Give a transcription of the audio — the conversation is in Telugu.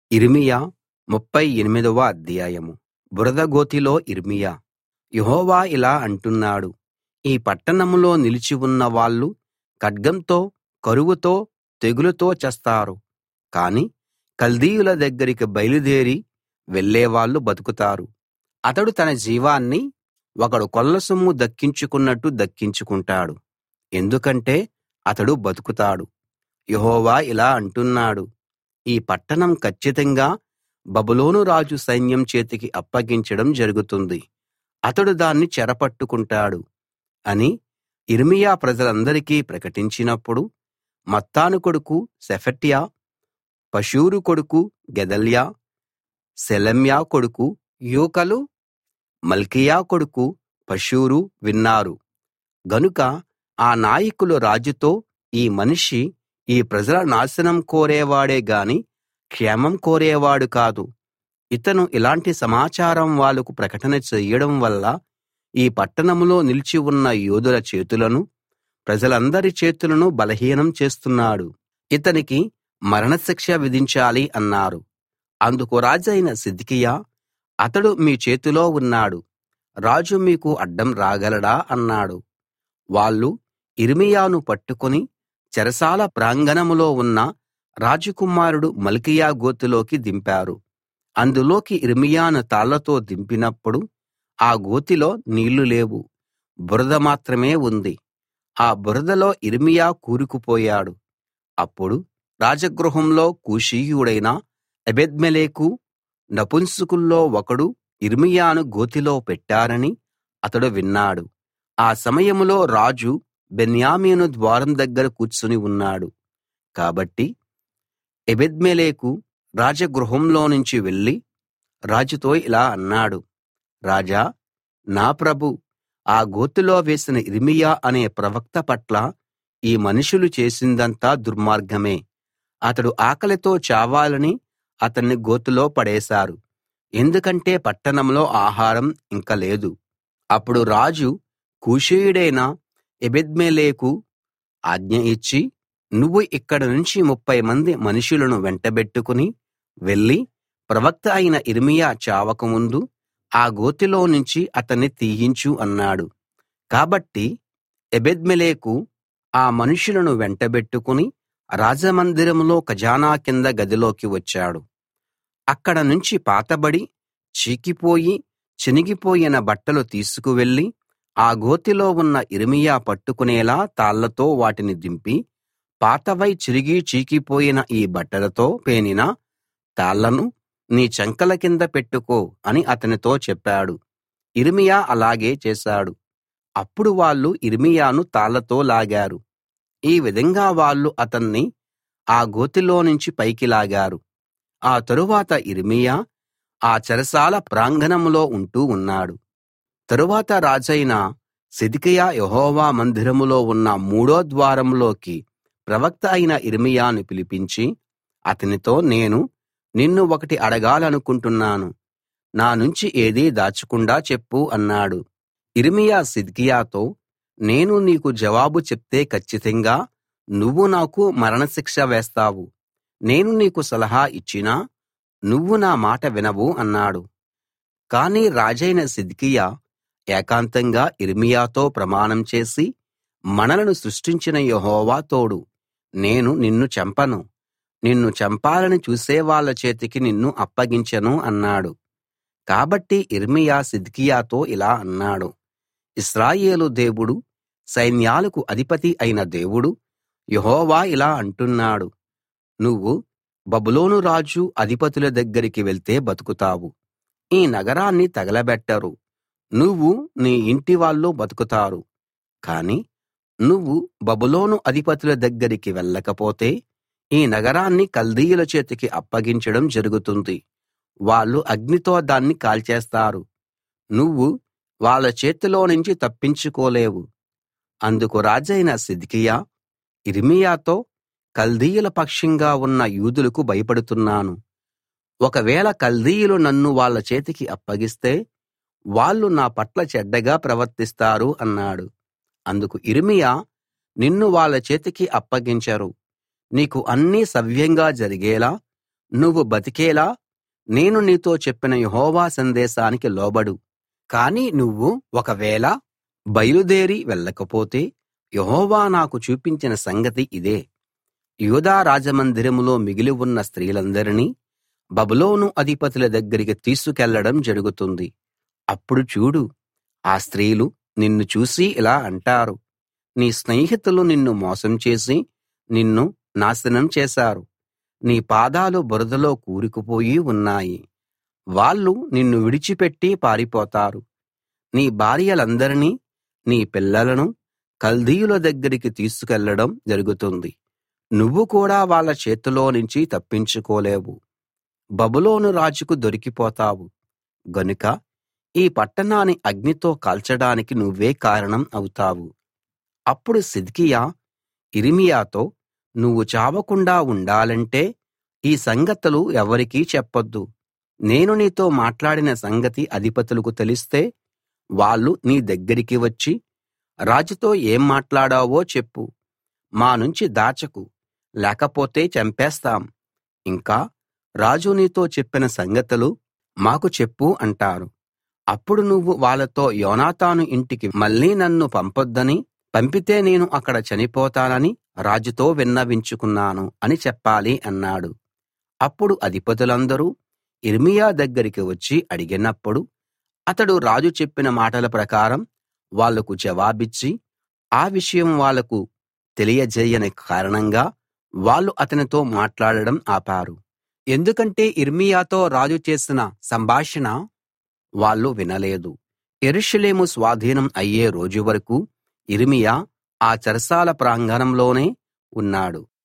యిర్మీయా 38వ అధ్యాయం. బురద గోతిలో యిర్మీయా. యెహోవా ఇలా అంటున్నాడు, ఈ పట్టణంలో నిలిచి ఉన్న వాళ్ళు ఖడ్గంతో, కరువుతో, తెగులుతో చస్తారు. కానీ కల్దీయుల దగ్గరికి బయలుదేరి వెళ్ళేవాళ్ళు బతుకుతారు. అతడు తన జీవాన్ని ఒకడు కొల్లసొమ్ము దక్కించుకున్నట్టు దక్కించుకుంటాడు. ఎందుకంటే అతడు బతుకుతాడు. యెహోవా ఇలా అంటున్నాడు, ఈ పట్టణం కచ్చితంగా బబులోను రాజు సైన్యం చేతికి అప్పగించడం జరుగుతుంది. అతడు దాన్ని చెరపట్టుకుంటాడు అని యిర్మీయా ప్రజలందరికీ ప్రకటించినప్పుడు, మత్తాను కొడుకు షెఫట్య, పషూరు కొడుకు గెదల్యా, షెలెమ్యా కొడుకు యూకలు, మల్కీయా కొడుకు పషూరు విన్నారు. గనుక ఆ నాయకులు రాజుతో, ఈ మనిషి ఈ ప్రజల నాశనం కోరేవాడే గాని క్షేమం కోరేవాడు కాదు. ఇతను ఇలాంటి సమాచారం వాళ్ళకు ప్రకటన చెయ్యడం వల్ల ఈ పట్టణంలో నిలిచి ఉన్న యోధుల చేతులను, ప్రజలందరి చేతులను బలహీనం చేస్తున్నాడు. ఇతనికి మరణశిక్ష విధించాలి అన్నారు. అందుకు రాజైన సిద్కియా, అతడు మీ చేతిలో ఉన్నాడు, రాజు మీకు అడ్డం రాగలడా అన్నాడు. వాళ్ళు యిర్మీయాను పట్టుకుని చెరసాల ప్రాంగణంలో ఉన్న రాజకుమారుడు మల్కీయా గోతిలోకి దింపారు. అందులోకి యిర్మీయాను తాళ్ళతో దింపినప్పుడు ఆ గోతిలో నీళ్లు లేవు, బురద మాత్రమే ఉంది. ఆ బురదలో యిర్మీయా కూరుకుపోయాడు. అప్పుడు రాజగృహంలో కూషీయుడైన ఎబెద్మెలెకు నపుంసకుల్లో ఒకడు యిర్మీయాను గోతిలో పెట్టారని అతడు విన్నాడు. ఆ సమయంలో రాజు బెన్యామీను ద్వారం దగ్గర కూర్చుని ఉన్నాడు. కాబట్టి ఎబెద్మెలెకు రాజగృహంలోనుంచి వెళ్లి రాజుతో ఇలా అన్నాడు, రాజా, నా ప్రభూ, ఆ గోతిలో వేసిన యిర్మీయా అనే ప్రవక్త పట్ల ఈ మనుషులు చేసిందంతా దుర్మార్గమే. అతడు ఆకలితో చావాలని అతన్ని గోతిలో పడేశారు. ఎందుకంటే పట్టణంలో ఆహారం ఇంక లేదు. అప్పుడు రాజు కూషీయుడైన ఎబెద్మెలెకు ఆజ్ఞ ఇచ్చి, నువ్వు ఇక్కడ నుంచి 30 మంది మనుషులను వెంటబెట్టుకుని వెళ్లి ప్రవక్త అయిన యిర్మీయా చావక ముందు ఆ గోతిలో నుంచి అతన్ని తీయించు అన్నాడు. కాబట్టి ఎబెద్మెలెకు ఆ మనుషులను వెంటబెట్టుకుని రాజమందిరంలో ఖజానా కింద గదిలోకి వచ్చాడు. అక్కడ నుంచి పాతబడి, చీకిపోయి, చినిగిపోయిన బట్టలు తీసుకువెళ్లి ఆ గోతిలో ఉన్న యిర్మీయా పట్టుకునేలా తాళ్ళతో వాటిని దింపి, పాతవై చిరిగి చీకిపోయిన ఈ బట్టలతో పేనిన తాళ్ళను నీ చంకల కింద పెట్టుకో అని అతనితో చెప్పాడు. యిర్మీయా అలాగే చేశాడు. అప్పుడు వాళ్ళు యిర్మీయాను తాళ్ళతో లాగారు. ఈ విధంగా వాళ్ళు అతన్ని ఆ గోతిలోనుంచి పైకి లాగారు. ఆ తరువాత యిర్మీయా ఆ చెరసాల ప్రాంగణంలో ఉంటూ ఉన్నాడు. తరువాత రాజైన సిద్కియా యెహోవా మందిరంలో ఉన్న మూడో ద్వారంలోకి ప్రవక్త అయిన యిర్మీయాను పిలిపించి అతనితో, నేను నిన్ను ఒకటి అడగాలనుకుంటున్నాను, నా నుంచి ఏదీ దాచకుండా చెప్పు అన్నాడు. యిర్మీయా సిద్కియాతో, నేను నీకు జవాబు చెప్తే కచ్చితంగా నువ్వు నాకు మరణశిక్ష వేస్తావు. నేను నీకు సలహా ఇచ్చినా నువ్వు నా మాట వినవు అన్నాడు. కాని రాజైన సిద్కియా ఏకాంతంగా యిర్మీయాతో ప్రమాణం చేసి, మనలను సృష్టించిన యెహోవా తోడు, నేను నిన్ను చంపను, నిన్ను చంపాలని చూసేవాళ్ళ చేతికి నిన్ను అప్పగించను అన్నాడు. కాబట్టి యిర్మీయా సిద్కియాతో ఇలా అన్నాడు, ఇశ్రాయేలు దేవుడు, సైన్యాలకు అధిపతి అయిన దేవుడు యెహోవా ఇలా అంటున్నాడు, నువ్వు బబులోను రాజు అధిపతుల దగ్గరికి వెళ్తే బతుకుతావు. ఈ నగరాన్ని తగలబెట్టరు, నువ్వు నీ ఇంటివాళ్ళు బతుకుతారు. కాని నువ్వు బబులోను అధిపతుల దగ్గరికి వెళ్ళకపోతే ఈ నగరాన్ని కల్దీయుల చేతికి అప్పగించడం జరుగుతుంది. వాళ్ళు అగ్నితో దాన్ని కాల్చేస్తారు. నువ్వు వాళ్ళ చేతిలో నుంచి తప్పించుకోలేవు. అందుకు రాజైన సిద్కియా యిర్మీయాతో, కల్దీయుల పక్షంగా ఉన్న యూదులకు భయపడుతున్నాను. ఒకవేళ కల్దీయులు నన్ను వాళ్ళ చేతికి అప్పగిస్తే వాళ్ళు నా పట్ల చెడ్డగా ప్రవర్తిస్తారు అన్నాడు. అందుకు యిర్మీయా, నిన్ను వాళ్ళ చేతికి అప్పగించరు. నీకు అన్నీ సవ్యంగా జరిగేలా నువ్వు బతికేలా నేను నీతో చెప్పిన యెహోవా సందేశానికి లోబడు. కానీ నువ్వు ఒకవేళ బయలుదేరి వెళ్ళకపోతే యెహోవా నాకు చూపించిన సంగతి ఇదే: యూదా రాజమందిరంలో మిగిలి ఉన్న స్త్రీలందరినీ బబులోను అధిపతుల దగ్గరికి తీసుకెళ్ళడం జరుగుతుంది. అప్పుడు చూడు, ఆ స్త్రీలు నిన్ను చూసి ఇలా అంటారు: నీ స్నేహితులు నిన్ను మోసం చేసి నిన్ను నాశనం చేశారు. నీ పాదాలు బురదలో కూరుకుపోయి ఉన్నాయి. వాళ్ళు నిన్ను విడిచిపెట్టి పారిపోతారు. నీ భార్యలందరినీ, నీ పిల్లలను కల్దీయుల దగ్గరికి తీసుకెళ్ళడం జరుగుతుంది. నువ్వు కూడా వాళ్ళ చేతిలో నుంచి తప్పించుకోలేవు. బబులోను రాజుకు దొరికిపోతావు. గనుక ఈ పట్టణాన్ని అగ్నితో కాల్చడానికి నువ్వే కారణం అవుతావు. అప్పుడు సిద్కియా యిర్మీయాతో, నువ్వు చావకుండా ఉండాలంటే ఈ సంగతులు ఎవరికీ చెప్పొద్దు. నేను నీతో మాట్లాడిన సంగతి అధిపతులకు తెలిస్తే వాళ్ళు నీ దగ్గరికి వచ్చి, రాజుతో ఏం మాట్లాడావో చెప్పు, మా నుంచి దాచకు, లేకపోతే చంపేస్తాం. ఇంకా రాజు నీతో చెప్పిన సంగతులు మాకు చెప్పు అంటారు. అప్పుడు నువ్వు వాళ్ళతో యోనాతాను ఇంటికి మళ్ళీ నన్ను పంపొద్దని, పంపితే నేను అక్కడ చనిపోతానని రాజుతో విన్నవించుకున్నాను అని చెప్పాలి అన్నాడు. అప్పుడు అధిపతులందరూ యిర్మీయా దగ్గరికి వచ్చి అడిగినప్పుడు అతడు రాజు చెప్పిన మాటల ప్రకారం వాళ్లకు జవాబిచ్చి, ఆ విషయం వాళ్లకు తెలియజేయని కారణంగా వాళ్ళు అతనితో మాట్లాడడం ఆపారు. ఎందుకంటే యిర్మీయాతో రాజు చేసిన సంభాషణ వాళ్ళు వినలేదు. యెరూషలేము స్వాధీనం అయ్యే రోజు వరకూ యిర్మీయా ఆ చెరసాల ప్రాంగణంలోనే ఉన్నాడు.